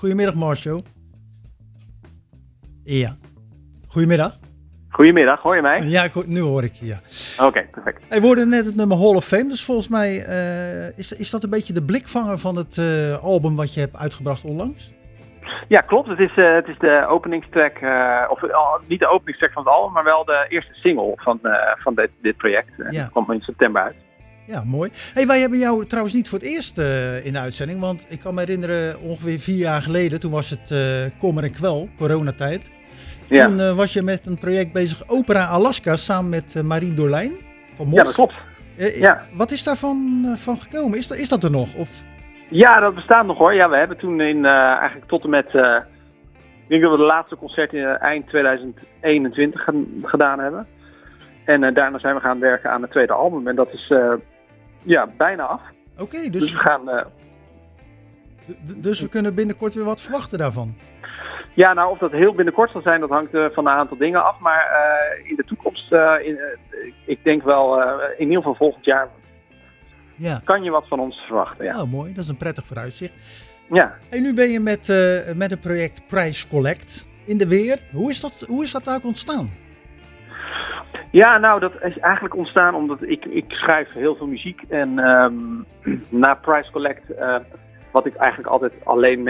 Goedemiddag Marcio. Ja. Goedemiddag. Goedemiddag, hoor je mij? Ja, nu hoor ik je, ja. Oké, perfect. Wij hoorden net het nummer Hall of Fame, dus volgens mij is dat een beetje de blikvanger van het album wat je hebt uitgebracht onlangs? Ja, klopt. Het is de openingstrack, niet de openingstrack van het album, maar wel de eerste single van dit project. Ja. Dat kwam in september uit. Ja, mooi. Hey, wij hebben jou trouwens niet voor het eerst in de uitzending, want ik kan me herinneren ongeveer 4 jaar geleden, toen was het kommer en kwel, coronatijd. Ja. Toen was je met een project bezig, Opera Alaska, samen met Marien Dorlijn van Mos. Ja, dat klopt. Ja. Wat is daarvan van gekomen? Is dat er nog? Of... Ja, dat bestaat nog hoor. Ja, we hebben toen eigenlijk tot en met, ik denk dat we de laatste concert in eind 2021 gedaan hebben. En daarna zijn we gaan werken aan het tweede album en dat is bijna af. Oké, dus we gaan... Dus we kunnen binnenkort weer wat verwachten daarvan? Ja, nou of dat heel binnenkort zal zijn, dat hangt van een aantal dingen af. Maar in de toekomst, ik denk wel in ieder geval volgend jaar, kan je wat van ons verwachten. Ja. Nou, mooi. Dat is een prettig vooruitzicht. Ja. En nu ben je met een project Price Collect in de weer. Hoe is dat eigenlijk ontstaan? Ja, nou dat is eigenlijk ontstaan omdat ik schrijf heel veel muziek. En na Price Collect, wat ik eigenlijk altijd alleen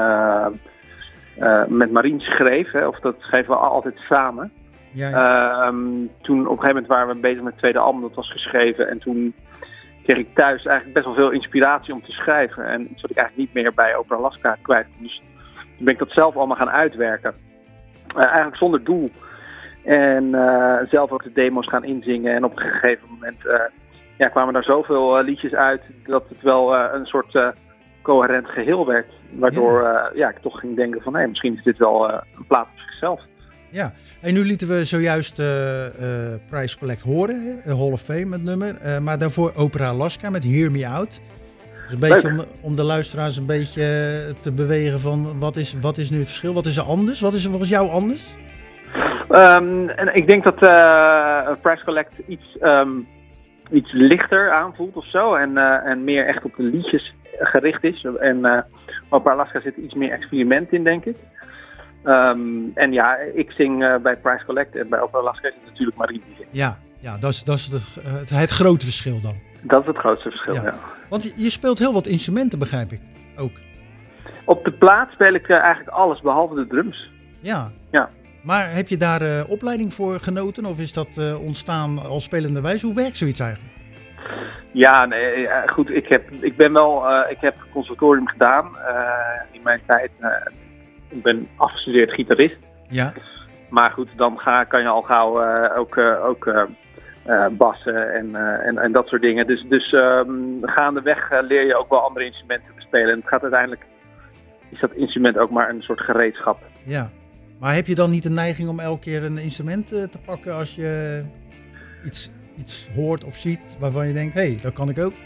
met Marien schreef, hè, of dat schreven we altijd samen. Ja. Toen op een gegeven moment waren we bezig met het tweede album, dat was geschreven. En toen kreeg ik thuis eigenlijk best wel veel inspiratie om te schrijven. En iets wat ik eigenlijk niet meer bij Opera Alaska kwijt kon. Dus toen ben ik dat zelf allemaal gaan uitwerken. Eigenlijk zonder doel. En zelf ook de demo's gaan inzingen. En op een gegeven moment kwamen daar zoveel liedjes uit dat het wel een soort coherent geheel werd. Waardoor ik toch ging denken van misschien is dit wel een plaat op zichzelf. Ja, en nu lieten we zojuist Price Collect horen, Hall of Fame het nummer. Maar daarvoor Opera Alaska met Hear Me Out. Dus een beetje om de luisteraars een beetje te bewegen van wat is nu het verschil? Wat is er anders? Wat is er volgens jou anders? En ik denk dat Price Collect iets lichter aanvoelt of zo. En meer echt op de liedjes gericht is. En Opera Alaska zit iets meer experiment in, denk ik. En ja, ik zing bij Price Collect en bij Opera Alaska is het natuurlijk Marien die zingt. Ja, dat is het grote verschil dan. Dat is het grootste verschil, ja. Want je speelt heel wat instrumenten, begrijp ik, ook. Op de plaat speel ik eigenlijk alles, behalve de drums. Ja. Ja. Maar heb je daar opleiding voor genoten of is dat ontstaan als spelende wijze? Hoe werkt zoiets eigenlijk? Ja, nee, goed. Ik heb conservatorium gedaan in mijn tijd. Ik ben afgestudeerd gitarist. Ja. Maar goed, dan kan je al gauw ook bassen en dat soort dingen. Dus gaandeweg leer je ook wel andere instrumenten te spelen. En het gaat uiteindelijk, is dat instrument ook maar een soort gereedschap. Ja. Maar heb je dan niet de neiging om elke keer een instrument te pakken als je iets hoort of ziet waarvan je denkt, hé, dat kan ik ook?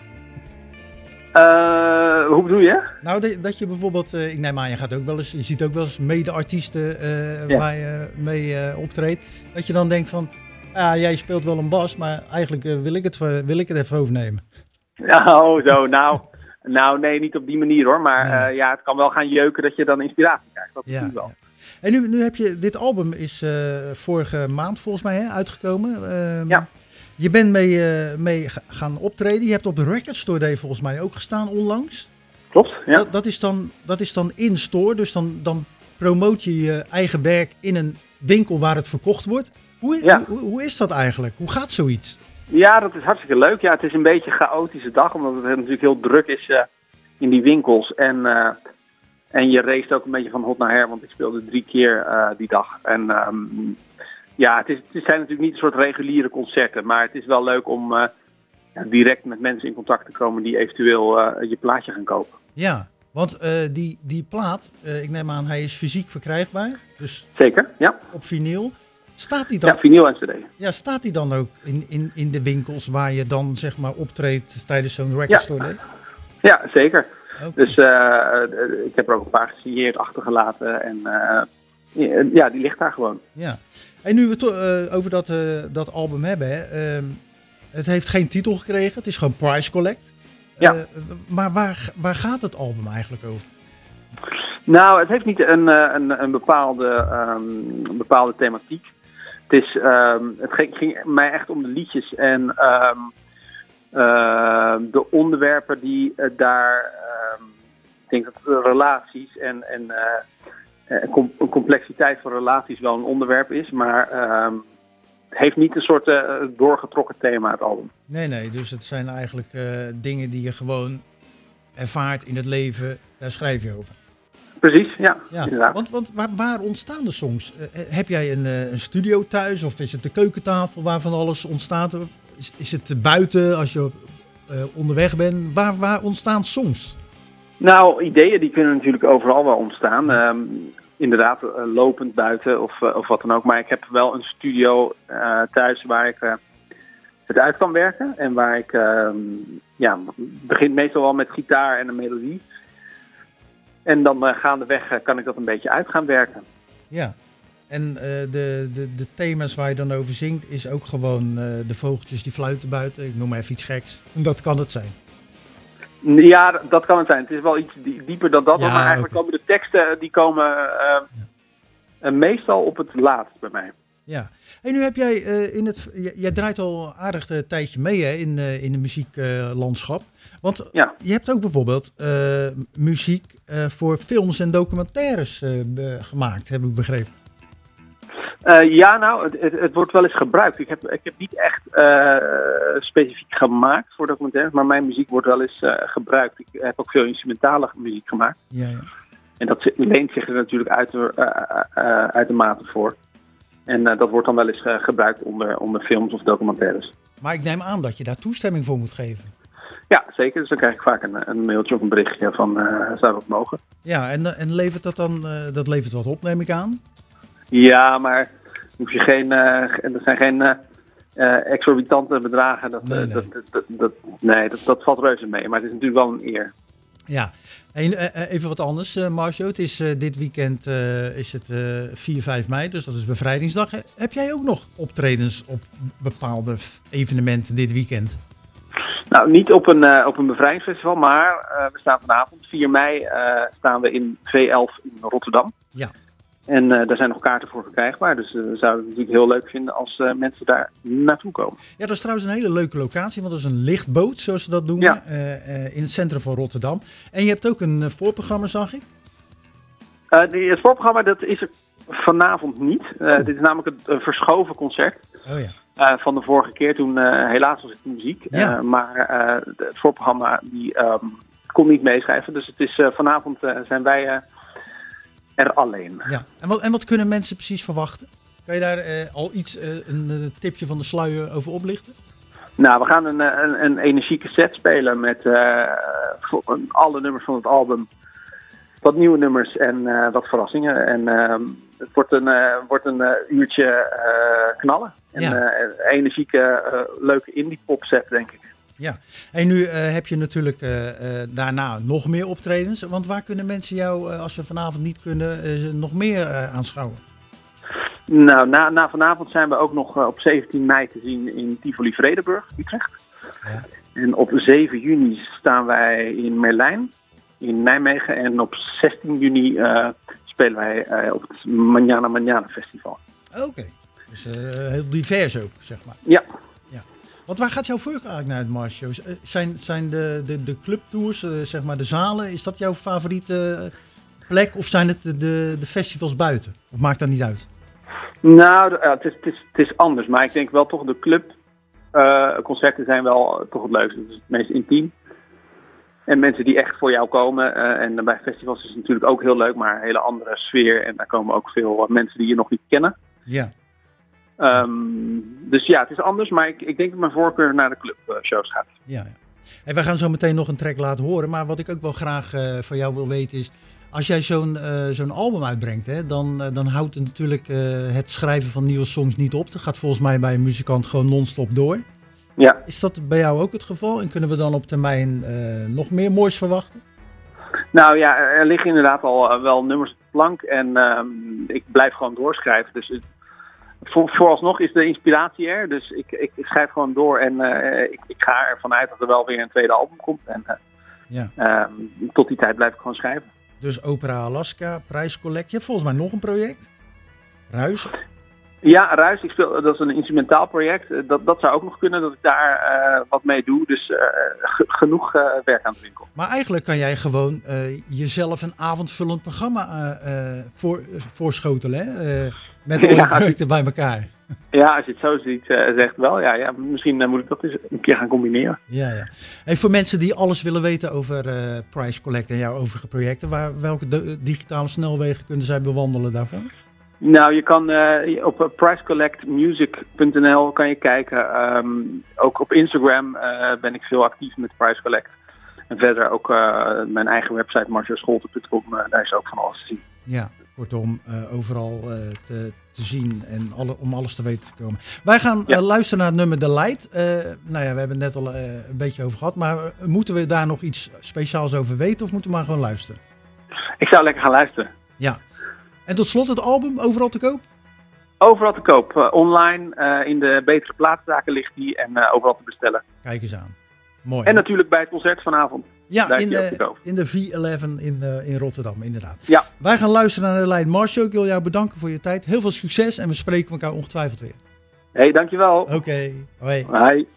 Hoe bedoel je? Nou, dat je bijvoorbeeld, ik neem aan, je ziet ook wel eens mede-artiesten waar je mee optreedt. Dat je dan denkt van, jij speelt wel een bas, maar eigenlijk wil ik het even overnemen. Oh, zo, nou, nee, niet op die manier hoor. Maar het kan wel gaan jeuken dat je dan inspiratie krijgt. Dat is wel. Ja. En nu heb je, dit album is vorige maand volgens mij uitgekomen. Ja. Je bent mee gaan optreden. Je hebt op de Record Store Day volgens mij ook gestaan onlangs. Klopt, ja. Dat is dan in store, dus dan promoot je je eigen werk in een winkel waar het verkocht wordt. Hoe is dat eigenlijk? Hoe gaat zoiets? Ja, dat is hartstikke leuk. Ja, het is een beetje een chaotische dag, omdat het natuurlijk heel druk is in die winkels. En je race ook een beetje van hot naar her, want ik speelde 3 keer die dag. En het zijn natuurlijk niet een soort reguliere concerten, maar het is wel leuk om direct met mensen in contact te komen die eventueel je plaatje gaan kopen. Ja, want die plaat, ik neem aan, hij is fysiek verkrijgbaar. Dus zeker, ja. Op vinyl. Staat die dan? Ja, vinyl en cd. Ja, staat die dan ook in de winkels waar je dan zeg maar optreedt tijdens zo'n Record Store Day? Ja, zeker. Okay. Dus ik heb er ook een paar gesigneerd achtergelaten en die ligt daar gewoon. Ja. En nu we het over dat album hebben, hè, het heeft geen titel gekregen, het is gewoon Price Collect. Ja. Maar waar gaat het album eigenlijk over? Nou, het heeft niet een bepaalde thematiek. Het ging mij echt om de liedjes en de onderwerpen die daar... ik denk dat relaties en complexiteit van relaties wel een onderwerp is, maar het heeft niet een soort doorgetrokken thema, het album. Nee, dus het zijn eigenlijk dingen die je gewoon ervaart in het leven, daar schrijf je over. Precies, ja. Inderdaad. Want waar ontstaan de songs? Heb jij een studio thuis of is het de keukentafel waar van alles ontstaat? Is het buiten als je onderweg bent? Waar ontstaan songs? Nou, ideeën die kunnen natuurlijk overal wel ontstaan. Inderdaad, lopend buiten of wat dan ook. Maar ik heb wel een studio thuis waar ik het uit kan werken. En waar ik begin meestal wel met gitaar en een melodie. En dan gaandeweg kan ik dat een beetje uit gaan werken. Ja, en de thema's waar je dan over zingt is ook gewoon de vogeltjes die fluiten buiten. Ik noem maar even iets geks. Dat kan het zijn. Ja, dat kan het zijn. Het is wel iets dieper dan dat. Ja, maar eigenlijk komen de teksten die komen meestal op het laatst bij mij. Ja. En nu heb jij jij draait al aardig een tijdje mee hè, in de muzieklandschap. Want je hebt ook bijvoorbeeld muziek voor films en documentaires gemaakt, heb ik begrepen. Het wordt wel eens gebruikt. Ik heb niet echt specifiek gemaakt voor documentaires, maar mijn muziek wordt wel eens gebruikt. Ik heb ook veel instrumentale muziek gemaakt. Ja. En dat leent zich er natuurlijk uitermate voor. En dat wordt dan wel eens gebruikt onder films of documentaires. Maar ik neem aan dat je daar toestemming voor moet geven. Ja, zeker. Dus dan krijg ik vaak een mailtje of een berichtje van zou dat mogen. Ja, en levert dat dan dat levert wat op, neem ik aan? Ja, maar hoef je er zijn geen exorbitante bedragen. Dat valt reuze mee. Maar het is natuurlijk wel een eer. Ja, en even wat anders, Marcio. Het is dit weekend is het 4-5 mei, dus dat is bevrijdingsdag. Heb jij ook nog optredens op bepaalde evenementen dit weekend? Nou, niet op een bevrijdingsfestival, maar we staan vanavond, 4 mei, staan we in V11 in Rotterdam. Ja. En daar zijn nog kaarten voor verkrijgbaar. Dus we zouden het natuurlijk heel leuk vinden als mensen daar naartoe komen. Ja, dat is trouwens een hele leuke locatie. Want dat is een lichtboot, zoals ze dat noemen. Ja. In het centrum van Rotterdam. En je hebt ook een voorprogramma, zag ik? Het voorprogramma dat is er vanavond niet. Dit is namelijk een verschoven concert. Oh ja. Van de vorige keer. Toen helaas was het muziek. Ja. Maar het voorprogramma die kon niet meeschrijven. Dus het is vanavond zijn wij... er alleen. Ja. En wat kunnen mensen precies verwachten? Kan je daar al iets, een tipje van de sluier over oplichten? Nou, we gaan een energieke set spelen met alle nummers van het album. Wat nieuwe nummers en wat verrassingen. En het wordt een uurtje knallen. En energieke, leuke indie pop set, denk ik. Ja, en nu heb je natuurlijk daarna nog meer optredens. Want waar kunnen mensen jou, als ze vanavond niet kunnen, nog meer aanschouwen? Nou, na vanavond zijn we ook nog op 17 mei te zien in Tivoli Vredenburg, Utrecht. Ja. En op 7 juni staan wij in Merlijn, in Nijmegen. En op 16 juni spelen wij op het Manana Festival. Oké, dus heel divers ook, zeg maar. Ja. Want waar gaat jouw voorkeur eigenlijk naar het Marcio? Zijn de clubtours, zeg maar de zalen, is dat jouw favoriete plek? Of zijn het de festivals buiten? Of maakt dat niet uit? Nou, het is anders. Maar ik denk wel toch de clubconcerten zijn wel toch het leukste. Het is het meest intiem. En mensen die echt voor jou komen. En bij festivals is het natuurlijk ook heel leuk, maar een hele andere sfeer. En daar komen ook veel mensen die je nog niet kennen. Ja. Dus ja, het is anders, maar ik denk dat mijn voorkeur naar de clubshows gaat. Ja. En wij gaan zo meteen nog een track laten horen. Maar wat ik ook wel graag van jou wil weten is... Als jij zo'n album uitbrengt, hè, dan houdt het natuurlijk het schrijven van nieuwe songs niet op. Dat gaat volgens mij bij een muzikant gewoon non-stop door. Ja. Is dat bij jou ook het geval? En kunnen we dan op termijn nog meer moois verwachten? Nou ja, er liggen inderdaad al wel nummers op de plank. En ik blijf gewoon doorschrijven. Dus vooralsnog is de inspiratie er. Dus ik schrijf gewoon door. En ik ga ervan uit dat er wel weer een tweede album komt. En tot die tijd blijf ik gewoon schrijven. Dus Opera Alaska, Prijscollect. Je hebt volgens mij nog een project. Ruis. Ja, Ruis. Dat is een instrumentaal project. Dat zou ook nog kunnen dat ik daar wat mee doe. Dus genoeg werk aan de winkel. Maar eigenlijk kan jij gewoon jezelf een avondvullend programma voorschotelen. Hè? Met alle projecten bij elkaar. Ja, als je het zo ziet, zegt wel. Ja, misschien moet ik dat eens een keer gaan combineren. Ja. Hey, voor mensen die alles willen weten over Prijscollect en jouw overige projecten, welke digitale snelwegen kunnen zij bewandelen daarvan? Nou, je kan op pricecollectmusic.nl kan je kijken. Ook op Instagram ben ik veel actief met Prijscollect. En verder ook mijn eigen website marciascholte.com, daar is ook van alles te zien. Ja, kortom, overal te zien en om alles te weten te komen. Wij gaan luisteren naar het nummer The Light. We hebben het net al een beetje over gehad, maar moeten we daar nog iets speciaals over weten of moeten we maar gewoon luisteren? Ik zou lekker gaan luisteren. Ja. En tot slot het album, overal te koop? Overal te koop. Online, in de betere plaatszaken ligt die en overal te bestellen. Kijk eens aan. Mooi. En natuurlijk bij het concert vanavond. Ja, in de V11 in Rotterdam, inderdaad. Ja. Wij gaan luisteren naar de lijn Marcio. Ik wil jou bedanken voor je tijd. Heel veel succes en we spreken elkaar ongetwijfeld weer. Hey, dankjewel. Oké, hoi. Hoi.